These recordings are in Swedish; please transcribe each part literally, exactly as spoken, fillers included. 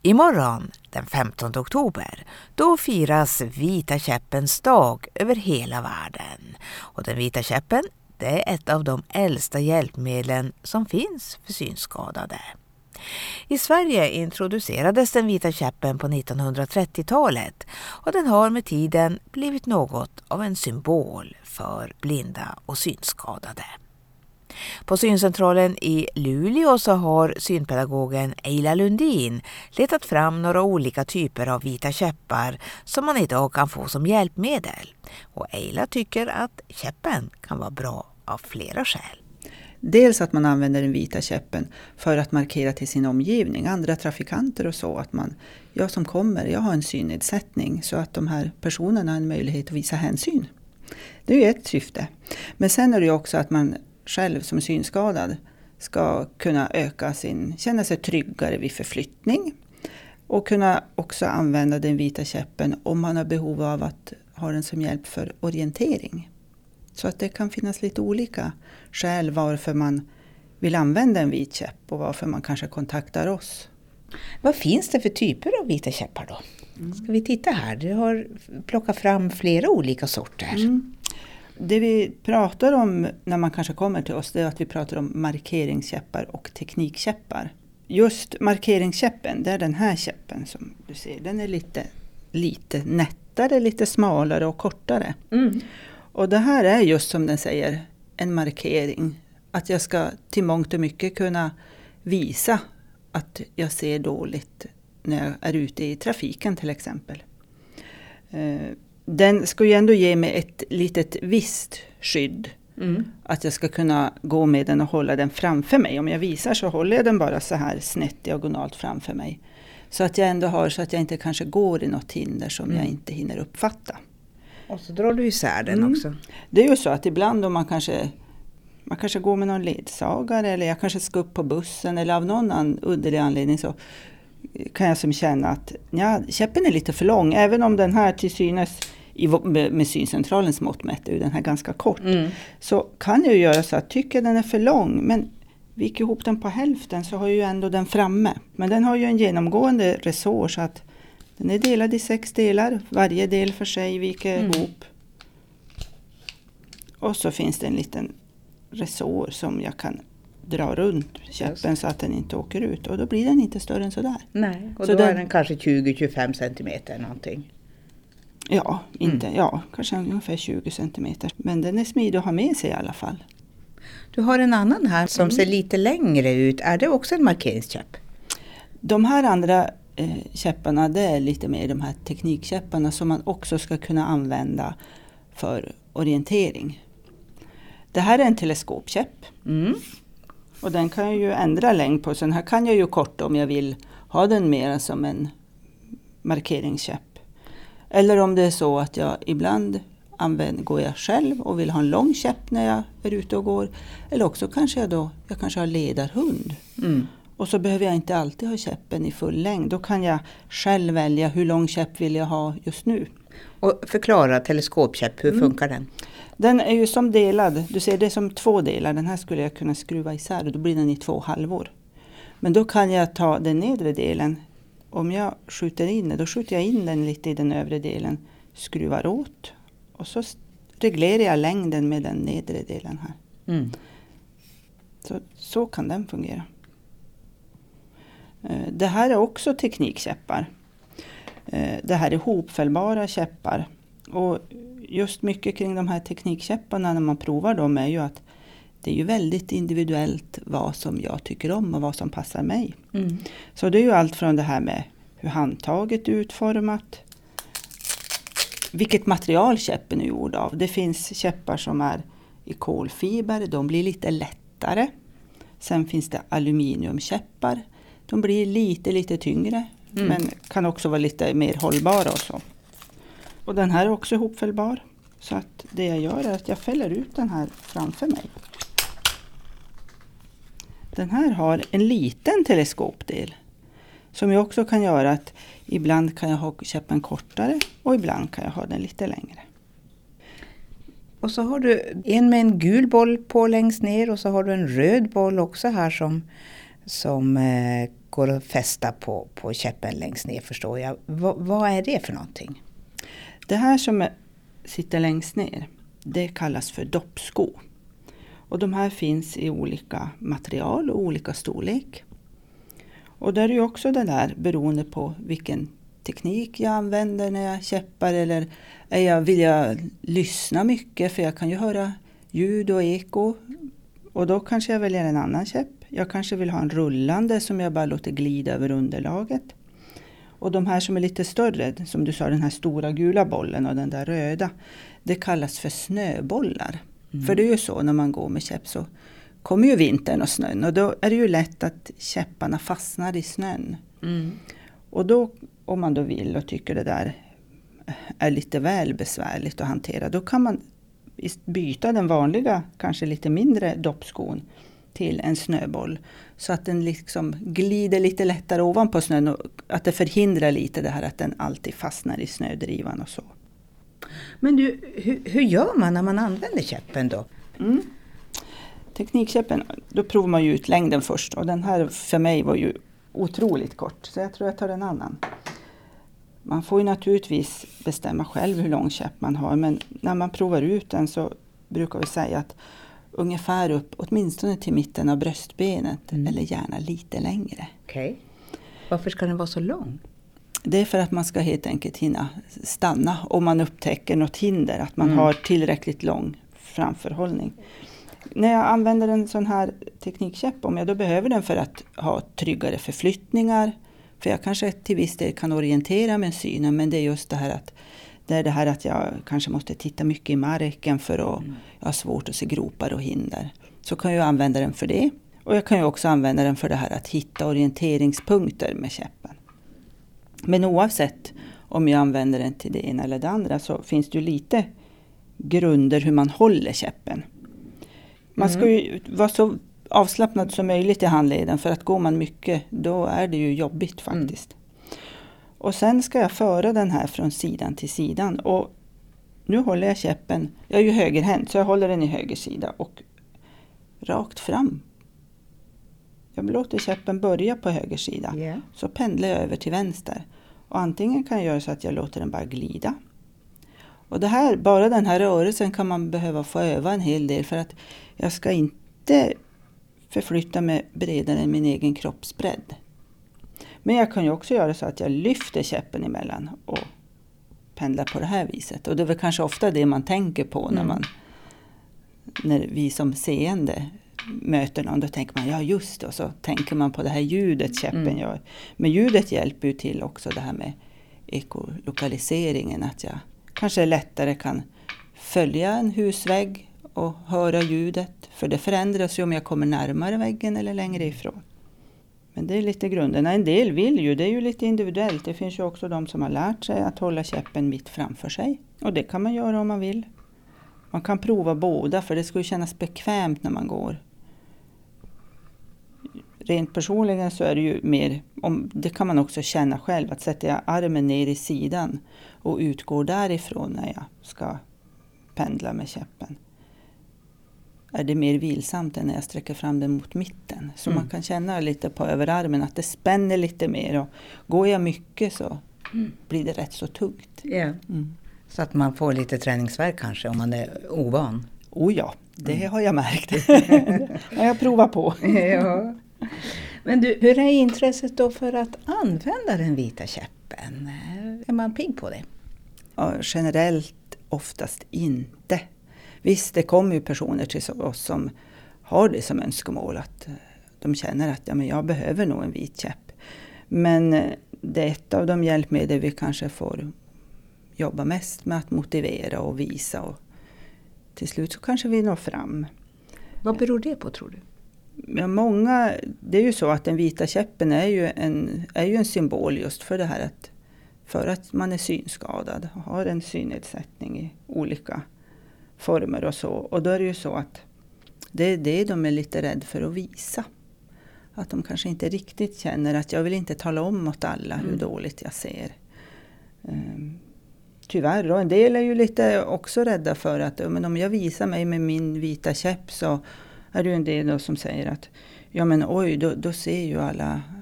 Imorgon, den femtonde oktober, då firas Vita käppens dag över hela världen. Och den vita käppen, det är ett av de äldsta hjälpmedlen som finns för synskadade. I Sverige introducerades den vita käppen på nittonhundratrettiotalet och den har med tiden blivit något av en symbol för blinda och synskadade. På syncentralen i Luleå så har synpedagogen Eila Lundin letat fram några olika typer av vita käppar som man idag kan få som hjälpmedel. Och Eila tycker att käppen kan vara bra av flera skäl. Dels att man använder den vita käppen för att markera till sin omgivning, andra trafikanter och så. Att man, jag som kommer, jag har en synnedsättning så att de här personerna har en möjlighet att visa hänsyn. Det är ju ett syfte. Men sen är det ju också att man själv som synskadad ska kunna öka sin, känna sig tryggare vid förflyttning. Och kunna också använda den vita käppen om man har behov av att ha den som hjälp för orientering. Så att det kan finnas lite olika skäl varför man vill använda en vit käpp och varför man kanske kontaktar oss. Vad finns det för typer av vita käppar då? Ska vi titta här? Du har plockat fram flera olika sorter. Mm. Det vi pratar om när man kanske kommer till oss, det är att vi pratar om markeringskäppar och teknikkäppar. Just markeringskäppen, det är den här käppen som du ser. Den är lite, lite nättare, lite smalare och kortare. Mm. Och det här är just som den säger en markering. Att jag ska till mångt och mycket kunna visa att jag ser dåligt när jag är ute i trafiken till exempel. Den ska ju ändå ge mig ett litet visst skydd. Mm. Att jag ska kunna gå med den och hålla den framför mig. Om jag visar så håller jag den bara så här snett diagonalt framför mig. Så att jag ändå har så att jag inte kanske går i något hinder som mm. jag inte hinner uppfatta. Och så drar du isär den mm. också. Det är ju så att ibland om man kanske, man kanske går med någon ledsagare eller jag kanske ska upp på bussen eller av någon an, underlig anledning så kan jag som känna att ja, käppen är lite för lång. Även om den här till synes i, med, med syncentralens mått mätt är den här ganska kort. Mm. Så kan jag ju göra så att tycker den är för lång men viker ihop den på hälften så har jag ju ändå den framme. Men den har ju en genomgående resår så att den är delad i sex delar. Varje del för sig viker mm. ihop. Och så finns det en liten resår som jag kan dra runt käppen så att den inte åker ut. Och då blir den inte större än sådär. Nej, och så då den, är den kanske tjugo till tjugofem centimeter någonting. Ja, inte, mm. ja, kanske ungefär tjugo centimeter. Men den är smidig att ha med sig i alla fall. Du har en annan här som mm. ser lite längre ut. Är det också en markeringskäpp? De här andra eh, käpparna, det är lite mer de här teknikkäpparna som man också ska kunna använda för orientering. Det här är en teleskopkäpp. Mm. Och den kan jag ju ändra längd på. Så den här kan jag ju korta om jag vill ha den mer som en markeringskäpp. Eller om det är så att jag ibland använder, går jag själv och vill ha en lång käpp när jag är ute och går. Eller också kanske jag då, jag kanske har ledarhund. Mm. Och så behöver jag inte alltid ha käppen i full längd. Då kan jag själv välja hur lång käpp vill jag ha just nu. Och förklara teleskopkäpp, hur mm. funkar den? Den är ju som delad, du ser det är som två delar. Den här skulle jag kunna skruva isär och då blir den i två halvor. Men då kan jag ta den nedre delen. Om jag skjuter in den, då skjuter jag in den lite i den övre delen. Skruvar åt och så reglerar jag längden med den nedre delen här. Mm. Så, så kan den fungera. Det här är också teknikkäppar. Det här är hopfällbara käppar. Och just mycket kring de här teknikkäpparna när man provar dem är ju att det är ju väldigt individuellt vad som jag tycker om och vad som passar mig. Mm. Så det är ju allt från det här med hur handtaget är utformat. Vilket material käppen är gjord av. Det finns käppar som är i kolfiber, de blir lite lättare. Sen finns det aluminiumkäppar. De blir lite lite tyngre mm. men kan också vara lite mer hållbara och så. Och den här är också ihopfällbar. Så att det jag gör är att jag fäller ut den här framför mig. Den här har en liten teleskopdel. Som jag också kan göra att ibland kan jag ha käppen kortare och ibland kan jag ha den lite längre. Och så har du en med en gul boll på längst ner och så har du en röd boll också här som, som eh, går att fästa på, på käppen längst ner, förstår jag. V- vad är det för någonting? Det här som är, sitter längst ner, det kallas för doppsko. Och de här finns i olika material och olika storlek. Och där är ju också det där beroende på vilken teknik jag använder när jag käppar, eller är jag, vill jag lyssna mycket, för jag kan ju höra ljud och eko, och då kanske jag väljer en annan käpp. Jag kanske vill ha en rullande som jag bara låter glida över underlaget. Och de här som är lite större, som du sa, den här stora gula bollen och den där röda, det kallas för snöbollar. Mm. För det är ju så, när man går med käpp så kommer ju vintern och snön, och då är det ju lätt att käpparna fastnar i snön. Mm. Och då, om man då vill och tycker det där är lite väl besvärligt att hantera, då kan man byta den vanliga, kanske lite mindre doppskon till en snöboll, så att den liksom glider lite lättare ovanpå snön, och att det förhindrar lite det här att den alltid fastnar i snödrivan och så. Men du, hur, hur gör man när man använder käppen då? Mm. Teknikkäppen, då provar man ju ut längden först, och den här för mig var ju otroligt kort, så jag tror jag tar en annan. Man får ju naturligtvis bestämma själv hur lång käpp man har, men när man provar ut den så brukar vi säga att ungefär upp åtminstone till mitten av bröstbenet, mm. eller gärna lite längre. Okej. Okay. Varför ska den vara så lång? Det är för att man ska helt enkelt hinna stanna om man upptäcker något hinder, att man mm. har tillräckligt lång framförhållning. När jag använder en sån här teknikkäpp, om jag då behöver den för att ha tryggare förflyttningar, för jag kanske till viss del kan orientera med synen, men det är just det här att det är det här att jag kanske måste titta mycket i marken för att mm. jag har svårt att se gropar och hinder. Så kan jag använda den för det. Och jag kan ju också använda den för det här att hitta orienteringspunkter med käppen. Men oavsett om jag använder den till det ena eller det andra, så finns det ju lite grunder hur man håller käppen. Man ska ju vara så avslappnad som möjligt i handleden, för att går man mycket, då är det ju jobbigt faktiskt. Mm. Och sen ska jag föra den här från sidan till sidan, och nu håller jag käppen, jag är ju högerhänt så jag håller den i höger sida och rakt fram. Jag låter käppen börja på höger sida, yeah. så pendlar jag över till vänster. Och antingen kan jag göra så att jag låter den bara glida. Och det här, bara den här rörelsen kan man behöva få öva en hel del, för att jag ska inte förflytta mig bredare än min egen kroppsbredd. Men jag kan ju också göra så att jag lyfter käppen emellan och pendlar på det här viset. Och det är väl kanske ofta det man tänker på när, man, när vi som seende möter någon. Då tänker man, ja just det, och så tänker man på det här ljudet käppen mm. gör. Men ljudet hjälper ju till också det här med ekolokaliseringen. Att jag kanske lättare kan följa en husvägg och höra ljudet. För det förändras ju om jag kommer närmare väggen eller längre ifrån. Men det är lite grunden. En del vill ju, det är ju lite individuellt. Det finns ju också de som har lärt sig att hålla käppen mitt framför sig. Och det kan man göra om man vill. Man kan prova båda, för det ska ju kännas bekvämt när man går. Rent personligen så är det ju mer, om, det kan man också känna själv, att sätta jag armen ner i sidan och utgår därifrån när jag ska pendla med käppen. Är det mer vilsamt än när jag sträcker fram den mot mitten. Så mm. man kan känna lite på överarmen att det spänner lite mer. Och går jag mycket så mm. blir det rätt så tungt. Yeah. Mm. Så att man får lite träningsvärk kanske om man är ovan. Oh ja, det mm. har jag märkt. Ja, jag provar på. Ja. Men du, hur är intresset då för att använda den vita käppen? Är man pigg på det? Ja, generellt oftast inte. Visst, det kommer ju personer till oss som har det som önskemål, att de känner att ja, men jag behöver nog en vit käpp. Men det är ett av de hjälpmedel vi kanske får jobba mest med att motivera och visa, och till slut så kanske vi når fram. Vad beror det på, tror du? Ja, många, det är ju så att den vita käppen är ju en, är ju en symbol just för det här, att för att man är synskadad och har en synnedsättning i olika former och så. Och då är det ju så att det är det de är lite rädd för att visa. Att de kanske inte riktigt känner att jag vill inte tala om åt alla hur mm. dåligt jag ser. Um, tyvärr, och en del är ju lite också rädda för att men om jag visar mig med min vita käpp, så är det ju en del då som säger att ja men oj, då, då ser ju alla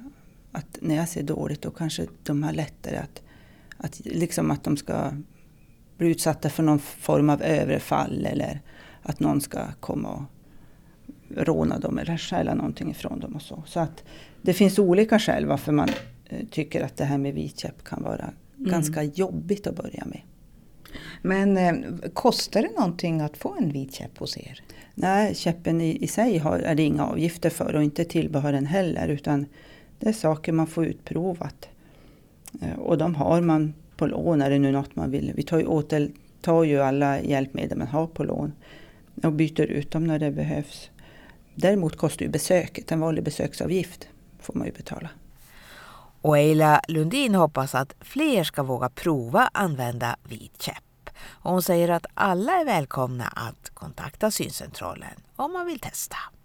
att när jag ser dåligt då kanske de har lättare att, att, liksom att de ska bli utsatta för någon form av överfall eller att någon ska komma och råna dem eller stjäla någonting ifrån dem och så. Så att det finns olika skäl varför man eh, tycker att det här med vitkäpp kan vara mm. ganska jobbigt att börja med. Men eh, kostar det någonting att få en vitkäpp hos er? Nej, käppen i, i sig har, är det inga avgifter för och inte tillbehören heller, utan det är saker man får utprovat. Eh, och de har man på lån, är det nu något man vill. Vi tar ju, åter, tar ju alla hjälpmedel man har på lån och byter ut dem när det behövs. Däremot kostar ju besöket, en vanlig besöksavgift får man ju betala. Och Eila Lundin hoppas att fler ska våga prova använda vitkäpp. Och hon säger att alla är välkomna att kontakta syncentralen om man vill testa.